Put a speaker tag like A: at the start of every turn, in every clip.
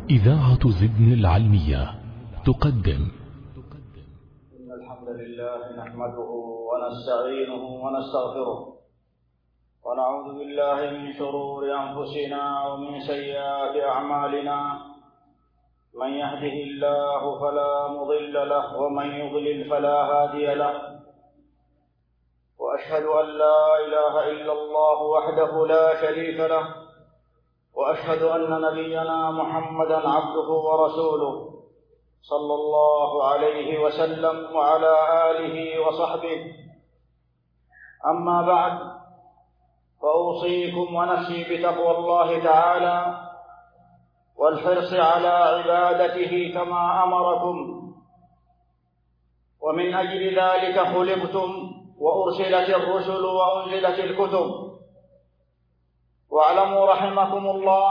A: إذاعة زبن العلمية تقدم.
B: إن الحمد لله نحمده ونستعينه ونستغفره ونعوذ بالله من شرور أنفسنا ومن سيئات أعمالنا. من يهده الله فلا مضل له ومن يضلل فلا هادي له. وأشهد أن لا إله إلا الله وحده لا شريك له، وأشهد أن نبينا محمدا عبده ورسوله صلى الله عليه وسلم وعلى آله وصحبه. أما بعد، فأوصيكم ونفسي بتقوى الله تعالى والحرص على عبادته كما أمركم، ومن أجل ذلك خلقتم وأرسلت الرسل وأنزلت الكتب. واعلموا رحمكم الله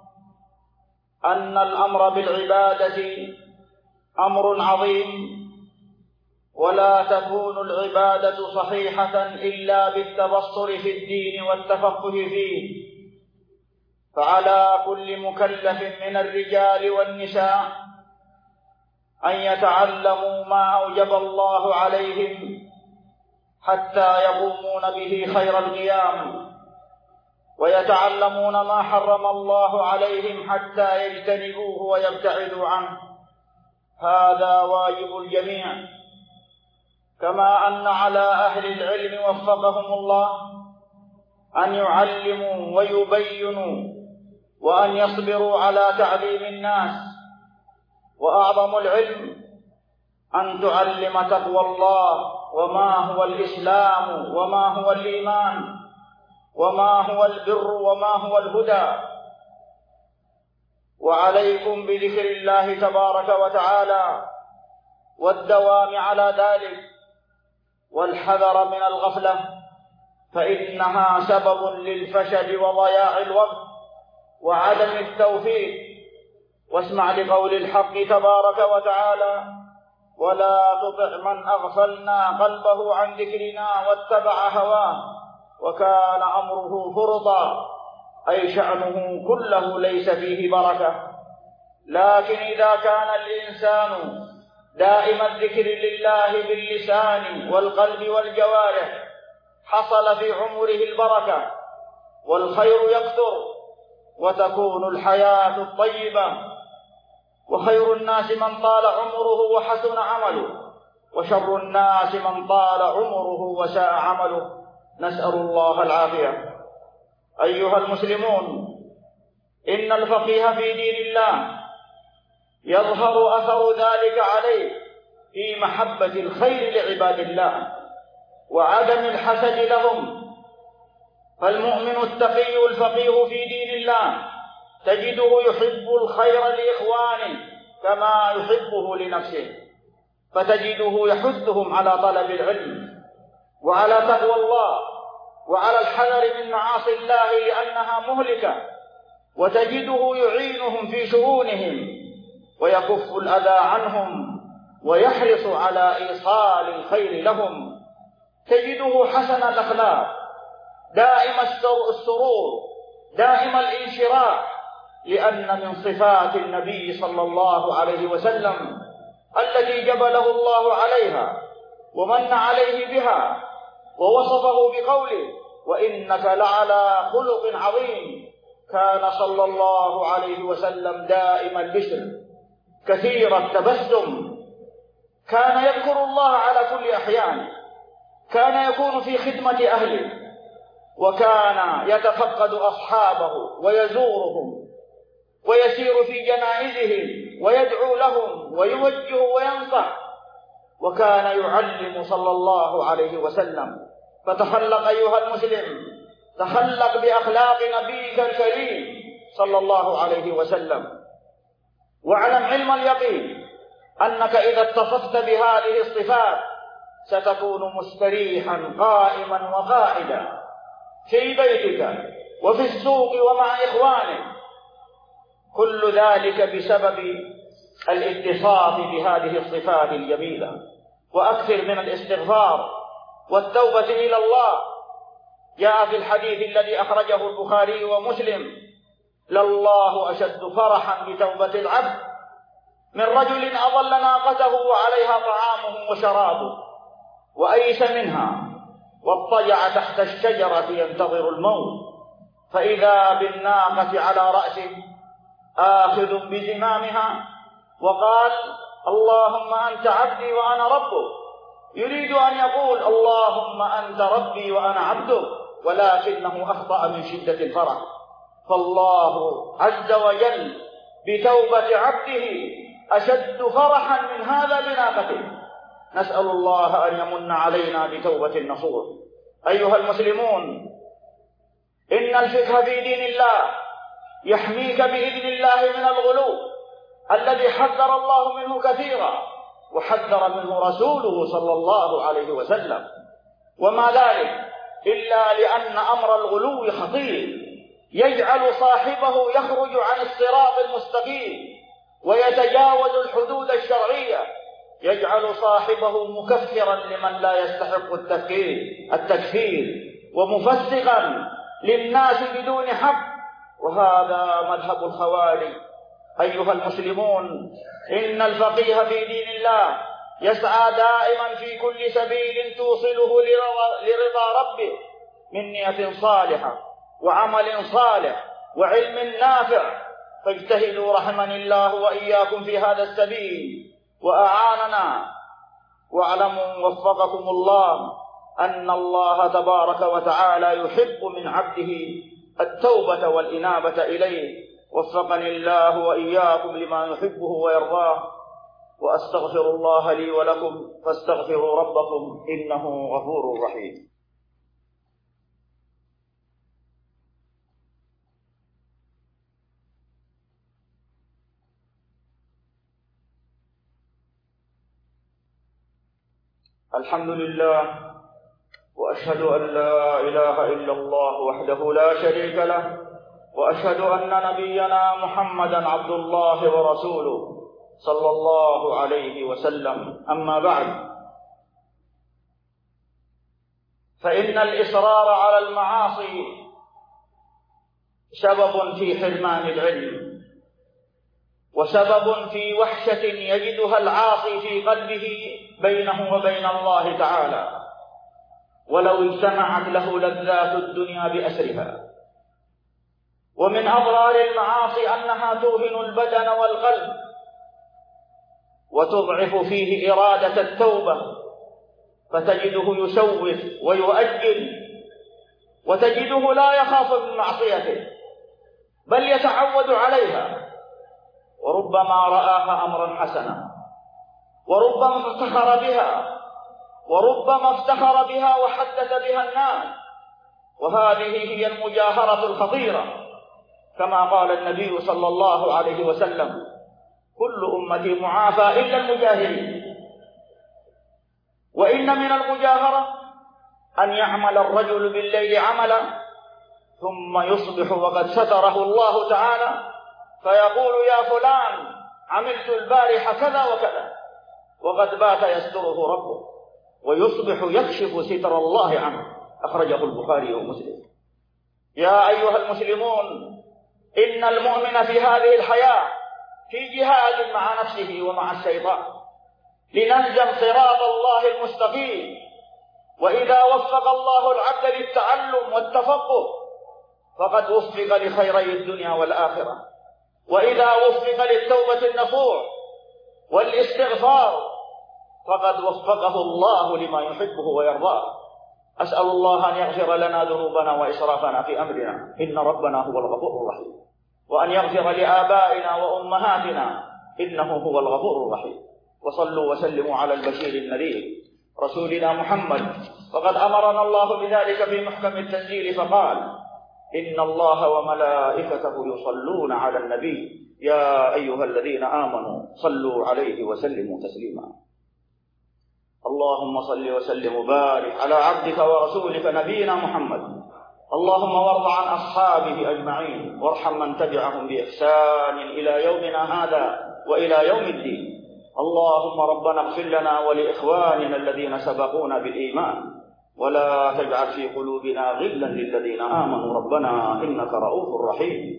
B: أن الأمر بالعبادة أمر عظيم، ولا تكون العبادة صحيحة إلا بالتبصر في الدين والتفقه فيه. فعلى كل مكلف من الرجال والنساء أن يتعلموا ما أوجب الله عليهم حتى يقومون به خير القيام، ويتعلمون ما حرم الله عليهم حتى يجتنبوه ويبتعدوا عنه. هذا واجب الجميع، كما أن على أهل العلم وفقهم الله أن يعلموا ويبينوا وأن يصبروا على تعليم الناس. وأعظم العلم أن تعلم تقوى الله، وما هو الإسلام، وما هو الإيمان، وما هو البر، وما هو الهدى. وعليكم بذكر الله تبارك وتعالى والدوام على ذلك، والحذر من الغفلة، فإنها سبب للفشل وضياع الوقت وعدم التوفيق. واسمع لقول الحق تبارك وتعالى: ولا تطع من أغفلنا قلبه عن ذكرنا واتبع هواه وكان أمره فرطا، أي شأنه كله ليس فيه بركة. لكن إذا كان الإنسان دائم الذكر لله باللسان والقلب والجوارح حصل في عمره البركة والخير يكثر وتكون الحياة الطيبة. وخير الناس من طال عمره وحسن عمله، وشر الناس من طال عمره وساء عمله. نسأل الله العافية. أيها المسلمون، إن الفقيه في دين الله يظهر أثر ذلك عليه في محبة الخير لعباد الله وعدم الحسد لهم. فالمؤمن التقي الفقيه في دين الله تجده يحب الخير لإخوانه كما يحبه لنفسه، فتجده يحثهم على طلب العلم وعلى تقوى الله وعلى الحذر من معاصي الله لأنها مهلكة، وتجده يعينهم في شؤونهم ويكف الأذى عنهم ويحرص على إيصال الخير لهم. تجده حسن الأخلاق، دائم السرور، دائم الانشراح، لأن من صفات النبي صلى الله عليه وسلم التي جبله الله عليها ومن عليه بها ووصفه بقوله: وإنك لعلى خلق عظيم. كان صلى الله عليه وسلم دائم البشر كثير التبسم، كان يذكر الله على كل أحيان، كان يكون في خدمة أهله، وكان يتفقد أصحابه ويزورهم ويسير في جنائزهم ويدعو لهم ويوجه وينصح، وكان يعلم صلى الله عليه وسلم. فتخلق أيها المسلم، تخلق بأخلاق نبيك الكريم صلى الله عليه وسلم، واعلم علم اليقين أنك إذا اتصفت بهذه الصفات ستكون مستريحا قائما وقاعدا في بيتك وفي السوق ومع إخوانك. كل ذلك بسبب الاتصاف بهذه الصفات الجميلة. وأكثر من الاستغفار والتوبة إلى الله. جاء في الحديث الذي أخرجه البخاري ومسلم لله أشد فرحا بتوبة العبد من رجل أضل ناقته وعليها طعامه وشرابه وأيس منها واضطجع تحت الشجرة ينتظر الموت، فإذا بالناقة على رأسه آخذ بزمامها وقال: اللهم أنت عبدي وأنا ربك. يريد أن يقول: اللهم أنت ربي وأنا عبدك، ولكنه أخطأ من شدة الفرح. فالله عز وجل بتوبة عبده أشد فرحا من هذا بناقته. نسأل الله أن يمن علينا بتوبة النصوح. أيها المسلمون، إن الفقه في دين الله يحميك بإذن الله من الغلو الذي حذر الله منه كثيرا وحذر منه رسوله صلى الله عليه وسلم، وما ذلك إلا لأن أمر الغلو خطير، يجعل صاحبه يخرج عن الصراط المستقيم ويتجاوز الحدود الشرعية، يجعل صاحبه مكفرا لمن لا يستحق التكفير ومفسقا للناس بدون حق، وهذا مذهب الخوارج. أيها المسلمون، إن الفقيه في دين الله يسعى دائما في كل سبيل توصله لرضا ربه من نية صالحة وعمل صالح وعلم نافع، فاجتهدوا رحمني الله وإياكم في هذا السبيل وأعاننا. واعلموا وفقكم الله أن الله تبارك وتعالى يحب من عبده التوبة والإنابة إليه. وفقني الله وإياكم لما يحبه ويرضاه، وأستغفر الله لي ولكم فاستغفروا ربكم إنه غفور رحيم. الحمد لله، وأشهد أن لا إله إلا الله وحده لا شريك له، وأشهد أن نبينا محمدا عبد الله ورسوله صلى الله عليه وسلم. أما بعد، فإن الإصرار على المعاصي سبب في حرمان العلم، وسبب في وحشة يجدها العاصي في قلبه بينه وبين الله تعالى، ولو اجتمعت له لذات الدنيا بأسرها. ومن أضرار المعاصي أنها توهن البدن والقلب وتضعف فيه إرادة التوبة، فتجده يسوف ويؤجل، وتجده لا يخاف من معصيته بل يتعود عليها، وربما رآها أمرا حسنا، وربما افتخر بها وحدث بها الناس. وهذه هي المجاهرة الخطيرة، كما قال النبي صلى الله عليه وسلم: كل أمتي معافى إلا المجاهرين. وإن من المجاهرة أن يعمل الرجل بالليل عملا ثم يصبح وقد ستره الله تعالى، فيقول: يا فلان، عملت البارحة كذا وكذا، وقد بات يستره ربه، ويصبح يكشف ستر الله عنه. أخرجه البخاري ومسلم. يا أيها المسلمون، إن المؤمن في هذه الحياة في جهاد مع نفسه ومع الشيطان لنلزم صراط الله المستقيم. وإذا وفق الله العبد للتعلم والتفقه فقد وفق لخيري الدنيا والآخرة، وإذا وفق للتوبة النصوح والاستغفار فقد وفقه الله لما يحبه ويرضاه. أسأل الله أن يغفر لنا ذنوبنا وإسرافنا في أمرنا، إن ربنا هو الغفور الرحيم، وأن يغفر لآبائنا وأمهاتنا، إنه هو الغفور الرحيم. وصلوا وسلموا على البشير النذير رسولنا محمد، وقد أمرنا الله بذلك في محكم التنزيل فقال: إن الله وملائكته يصلون على النبي يا أيها الذين آمنوا صلوا عليه وسلموا تسليما. اللهم صل وسلم وبارك على عبدك ورسولك نبينا محمد. اللهم وارض عن أصحابه أجمعين، وارحم من تبعهم بإحسان إلى يومنا هذا وإلى يوم الدين. اللهم ربنا اغفر لنا ولإخواننا الذين سبقونا بالإيمان، ولا تجعل في قلوبنا غلا للذين آمنوا ربنا إنك رؤوف رحيم.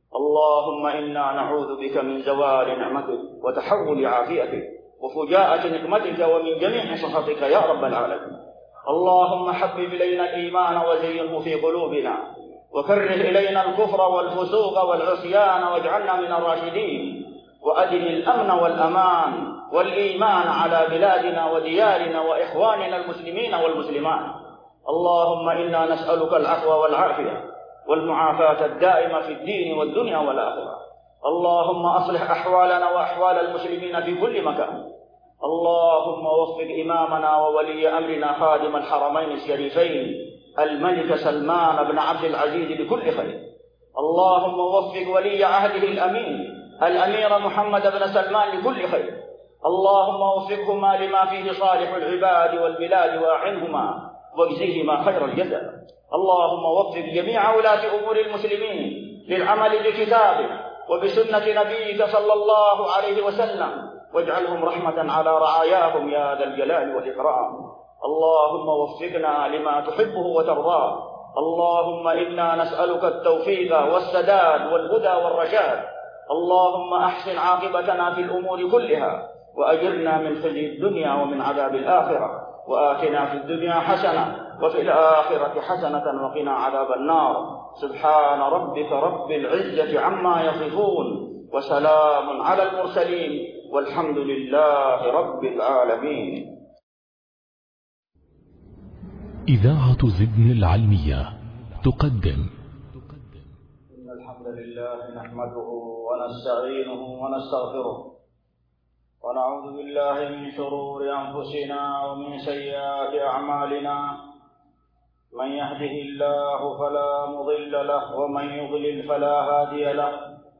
B: اللهم إنا نعوذ بك من زوال نعمتك وتحول عافيتك وفجاءة نقمتك ومن جميع سخطك يا رب العالمين. اللهم حبب إلينا الإيمان وزينه في قلوبنا وكره إلينا الكفر والفسوق والعصيان واجعلنا من الراشدين، وأدم الأمن والأمان والإيمان على بلادنا وديارنا وإخواننا المسلمين والمسلمات. اللهم إنا نسألك العفو والعافية والمعافاة الدائمة في الدين والدنيا والآخرة. اللهم أصلح أحوالنا وأحوال المسلمين في كل مكان. اللهم وفق إمامنا وولي أمرنا خادم الحرمين الشريفين الملك سلمان بن عبد العزيز بكل خير. اللهم وفق ولي عهده الأمير محمد بن سلمان لكل خير. اللهم وفقهما لما فيه صالح العباد والبلاد وأعنهما واجزهما خير الجزاء. اللهم وفق جميع ولاة أمور المسلمين للعمل بكتابك وبسنة نبيك صلى الله عليه وسلم، واجعلهم رحمة على رعاياهم يا ذا الجلال والإكرام. اللهم وفقنا لما تحبه وترضاه. اللهم إنا نسألك التوفيق والسداد والهدى والرشاد. اللهم أحسن عاقبتنا في الأمور كلها وأجرنا من خزي الدنيا ومن عذاب الآخرة، وآتنا في الدنيا حسنة وفي الآخرة حسنة وقنا عذاب النار. سبحان ربك رب العزة عما يصفون وسلام على المرسلين والحمد لله رب العالمين.
A: إذاعة زبن العلمية تقدم.
B: إن الحمد لله نحمده ونستعينه ونستغفره ونعوذ بالله من شرور أنفسنا ومن سيئات أعمالنا. من يهده الله فلا مضل له ومن يضلل فلا هادي له.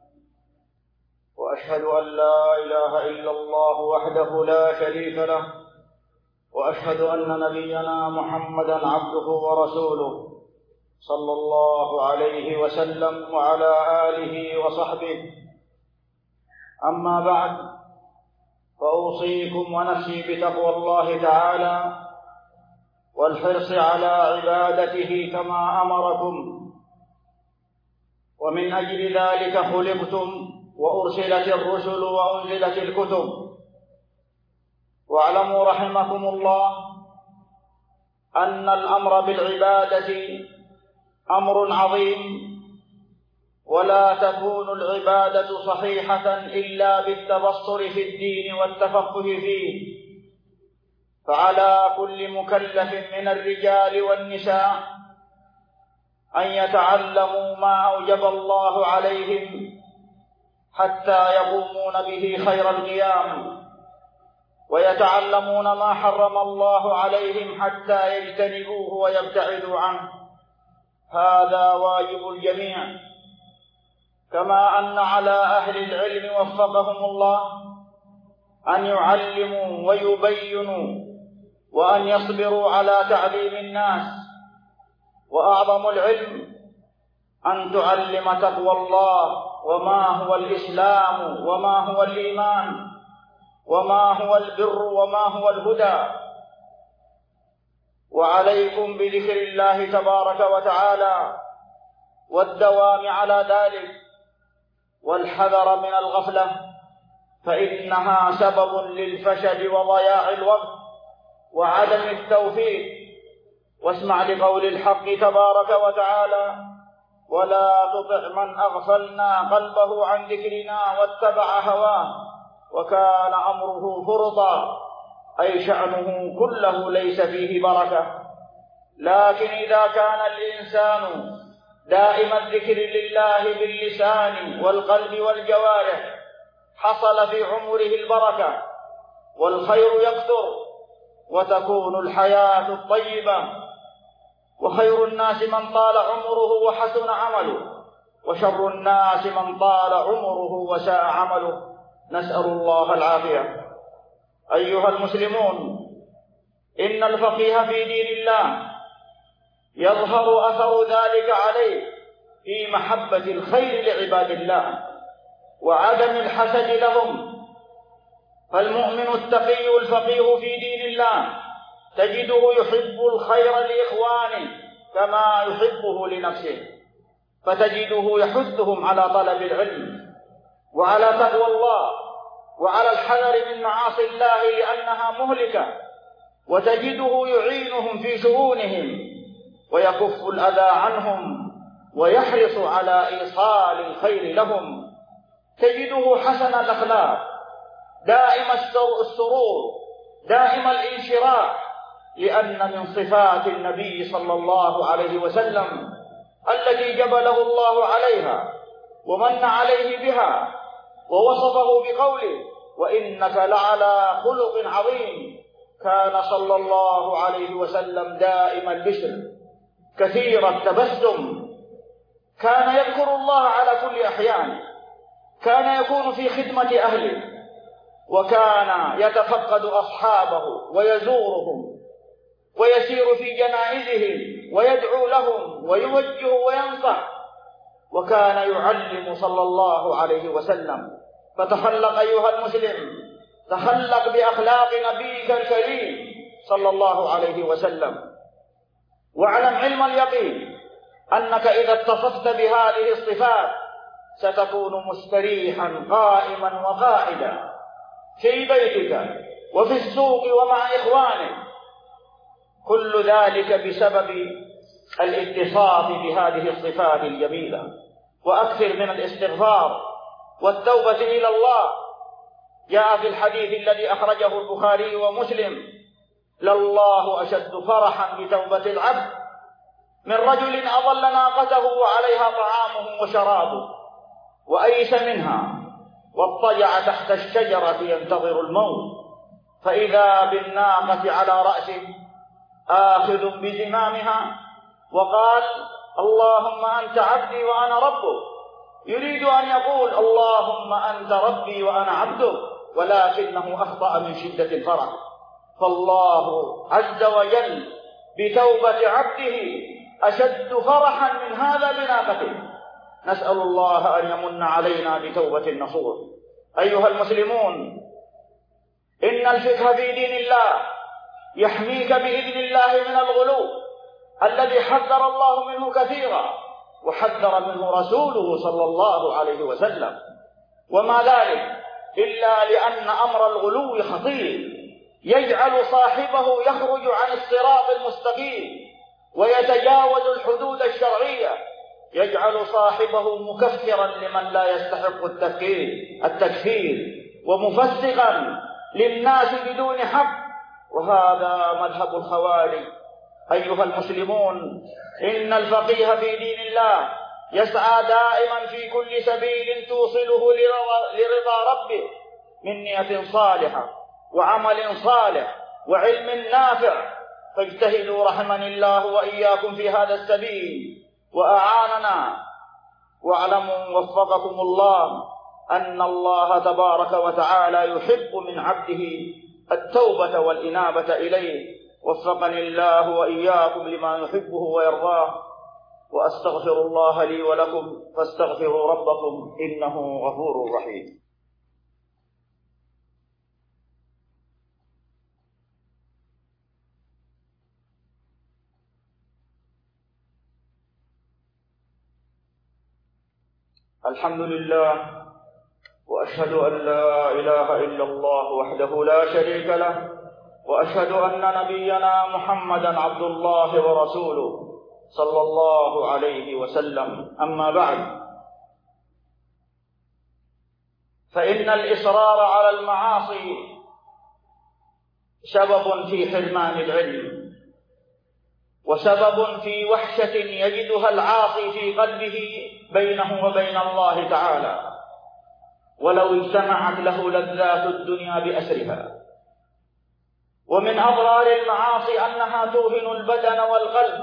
B: وأشهد أن لا إله إلا الله وحده لا شريك له، وأشهد أن نبينا محمدا عبده ورسوله صلى الله عليه وسلم وعلى آله وصحبه. أما بعد، فأوصيكم ونفسي بتقوى الله تعالى والحرص على عبادته كما أمركم، ومن أجل ذلك خلقتم وأرسلت الرسل وأنزلت الكتب. واعلموا رحمكم الله أن الأمر بالعبادة أمر عظيم، ولا تكون العبادة صحيحة إلا بالتبصر في الدين والتفقه فيه. فعلى كل مكلف من الرجال والنساء أن يتعلموا ما أوجب الله عليهم حتى يقومون به خير القيام، ويتعلمون ما حرم الله عليهم حتى يجتنبوه ويبتعدوا عنه. هذا واجب الجميع، كما أن على أهل العلم وفقهم الله أن يعلموا ويبينوا وأن يصبروا على تعليم الناس. وأعظم العلم أن تعلم تقوى الله، وما هو الإسلام، وما هو الإيمان، وما هو البر، وما هو الهدى. وعليكم بذكر الله تبارك وتعالى والدوام على ذلك، والحذر من الغفلة، فإنها سبب للفشل وضياع الوقت وعدم التوفيق. واسمع لقول الحق تبارك وتعالى: ولا تطع من أغفلنا قلبه عن ذكرنا واتبع هواه وكان أمره فرطا، أي شأنه كله ليس فيه بركة. لكن إذا كان الإنسان دائم الذكر لله باللسان والقلب والجوارح حصل في عمره البركة والخير يكثر وتكون الحياة الطيبة. وخير الناس من طال عمره وحسن عمله، وشر الناس من طال عمره وساء عمله. نسأل الله العافية. أيها المسلمون، إن الفقيه في دين الله يظهر أثر ذلك عليه في محبة الخير لعباد الله وعدم الحسد لهم. فالمؤمن التقي الفقيه في دين الله تجده يحب الخير لإخوانه كما يحبه لنفسه. فتجده يحثهم على طلب العلم وعلى تقوى الله وعلى الحذر من معاصي الله لأنها مهلكة، وتجده يعينهم في شؤونهم ويكف الأذى عنهم ويحرص على إيصال الخير لهم. تجده حسن الأخلاق، دائم السرور، دائم الانشراح، لأن من صفات النبي صلى الله عليه وسلم التي جبله الله عليها ومن عليه بها ووصفه بقوله: وإنك لعلى خلق عظيم. كان صلى الله عليه وسلم دائم البشر كثير التبسم، كان يذكر الله على كل أحيان، كان يكون في خدمة أهله، وكان يتفقد أصحابه ويزورهم ويسير في جنائزهم ويدعو لهم ويوجه وينصح، وكان يعلم صلى الله عليه وسلم. فتخلق أيها المسلم، تخلق بأخلاق نبيك الكريم صلى الله عليه وسلم، واعلم علم اليقين أنك إذا اتصفت بهذه الصفات ستكون مستريحا قائما وقاعدا في بيتك وفي السوق ومع إخوانك، كل ذلك بسبب الاتصاف بهذه الصفات الجميلة. وأكثر من الاستغفار والتوبة إلى الله. جاء في الحديث الذي أخرجه البخاري ومسلم: لله أشد فرحا بتوبة العبد من رجل أضل ناقته وعليها طعامه وشرابه وأيس منها واضطجع تحت الشجرة ينتظر الموت، فإذا بالناقة على رأسه آخذ بزمامها وقال: اللهم أنت عبدي وأنا ربك، يريد أن يقول اللهم أنت ربي وأنا عبدك، ولكنه أخطأ من شدة الفرح. فالله عز وجل بتوبة عبده أشد فرحا من هذا بناقته. نسأل الله أن يمن علينا بتوبة نصوح. أيها المسلمون، إن الفقه في دين الله يحميك بإذن الله من الغلو الذي حذر الله منه كثيرا وحذر منه رسوله صلى الله عليه وسلم، وما ذلك إلا لأن أمر الغلو خطير، يجعل صاحبه يخرج عن الصراط المستقيم ويتجاوز الحدود الشرعية، يجعل صاحبه مكفرا لمن لا يستحق التكفير ومفسقا للناس بدون حق، وهذا مذهب الخوارج. أيها المسلمون، إن الفقيه في دين الله يسعى دائما في كل سبيل توصله لرضا ربه من نية صالحة وعمل صالح وعلم نافع، فاجتهدوا رحمني الله وإياكم في هذا السبيل وأعاننا. واعلموا وفقكم الله أن الله تبارك وتعالى يحب من عبده التوبة والإنابة إليه. وفقني الله وإياكم لما يحبه ويرضاه، وأستغفر الله لي ولكم فاستغفروا ربكم إنه غفور رحيم. الحمد لله، وأشهد أن لا إله إلا الله وحده لا شريك له، وأشهد أن نبينا محمدا عبد الله ورسوله صلى الله عليه وسلم. أما بعد، فإن الإصرار على المعاصي سبب في حرمان العلم، وسبب في وحشة يجدها العاصي في قلبه بينه وبين الله تعالى، ولو اجتمعت له لذات الدنيا بأسرها. ومن أضرار المعاصي أنها توهن البدن والقلب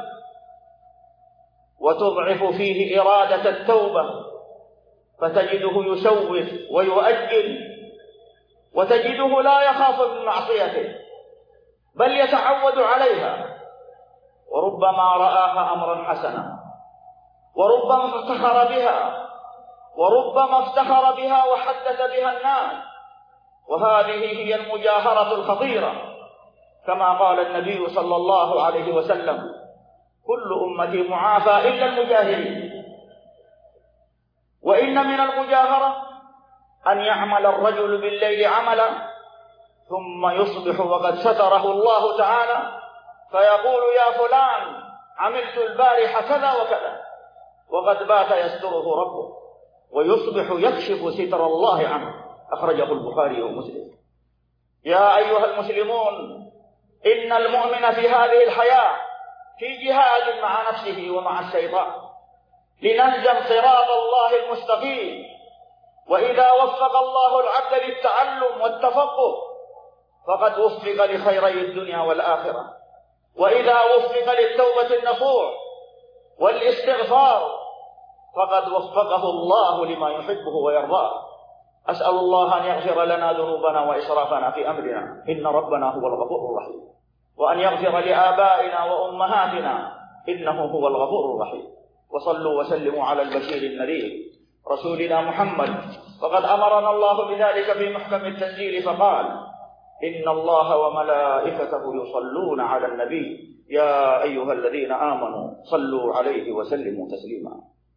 B: وتضعف فيه إرادة التوبة، فتجده يسوف ويؤجل، وتجده لا يخاف من معصيته بل يتعود عليها، وربما رآها أمرا حسنا، وربما افتخر بها وحدث بها الناس. وهذه هي المجاهرة الخطيرة، كما قال النبي صلى الله عليه وسلم: كل أمتي معافى إلا المجاهرين. وإن من المجاهرة أن يعمل الرجل بالليل عملا ثم يصبح وقد ستره الله تعالى فيقول يا فلان عملت البارحة كذا وكذا، وقد بات يستره ربه، ويصبح يكشف ستر الله عنه. أخرجه البخاري ومسلم. يا أيها المسلمون، إن المؤمن في هذه الحياة في جهاد مع نفسه ومع الشيطان لنهجم صراط الله المستقيم. وإذا وفق الله العبد للتعلم والتفقه فقد وفق لخيري الدنيا والآخرة، وإذا وفق للتوبة النصوح والاستغفار فقد وفقه الله لما يحبه ويرضاه. أسأل الله أن يغفر لنا ذنوبنا وإسرافنا في أمرنا، إن ربنا هو الغفور الرحيم، وأن يغفر لآبائنا وأمهاتنا، إنه هو الغفور الرحيم. وصلوا وسلموا على البشير النذير رسولنا محمد، فقد أمرنا الله بذلك في محكم التنزيل فقال: إن الله وملائكته يصلون على النبي يا أيها الذين آمنوا صلوا عليه وسلموا تسليما.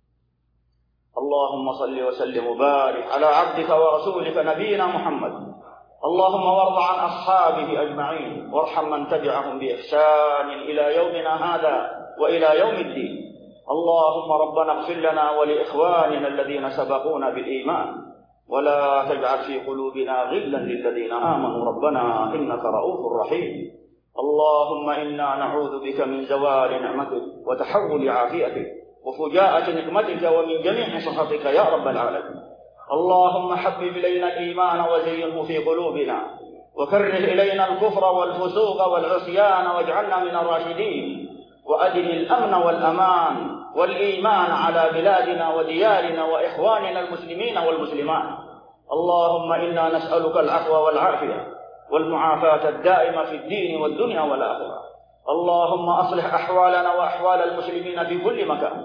B: اللهم صل وسلم وبارك على عبدك ورسولك نبينا محمد. اللهم وارض عن أصحابه أجمعين، وارحم من تبعهم بإحسان إلى يومنا هذا وإلى يوم الدين. اللهم ربنا اغفر لنا ولإخواننا الذين سبقونا بالإيمان، ولا تجعل في قلوبنا غلا للذين آمنوا ربنا إنك رؤوف رحيم. اللهم إنا نعوذ بك من زوال نعمتك وتحول عافيتك وفجاءة نقمتك ومن جميع سخطك يا رب العالمين. اللهم حبب إلينا الإيمان وزينه في قلوبنا، وكره إلينا الكفر والفسوق والعصيان واجعلنا من الراشدين، وأدل الأمن والأمان والإيمان على بلادنا وديارنا وإخواننا المسلمين والمسلمات. اللهم إنا نسألك العفو والعافية والمعافاة الدائمة في الدين والدنيا والآخرة. اللهم أصلح أحوالنا وأحوال المسلمين في كل مكان.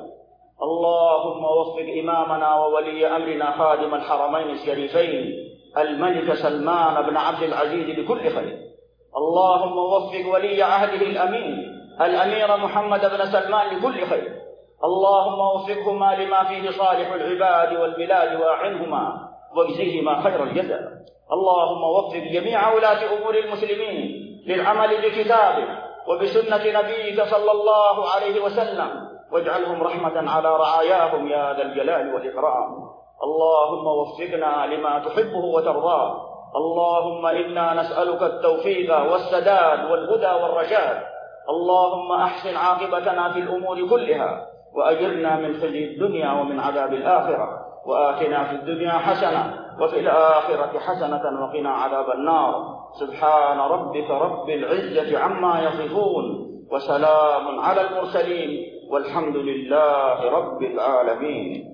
B: اللهم وفق إمامنا وولي أمرنا خادم الحرمين الشريفين الملك سلمان بن عبد العزيز بكل خير. اللهم وفق ولي عهده الأمير محمد بن سلمان لكل خير. اللهم وفقهما لما فيه صالح العباد والبلاد وأعنهما واجزهما خير الجزاء. اللهم وفق جميع ولاة أمور المسلمين للعمل بكتابك وبسنة نبيك صلى الله عليه وسلم، واجعلهم رحمة على رعاياهم يا ذا الجلال والإكرام. اللهم وفقنا لما تحبه وترضاه. اللهم إنا نسألك التوفيق والسداد والهدى والرشاد. اللهم أحسن عاقبتنا في الأمور كلها، وأجرنا من خزي الدنيا ومن عذاب الآخرة، وآتنا في الدنيا حسنة وفي الآخرة حسنة وقنا عذاب النار. سبحان ربك رب العزة عما يصفون، وسلام على المرسلين، والحمد لله رب العالمين.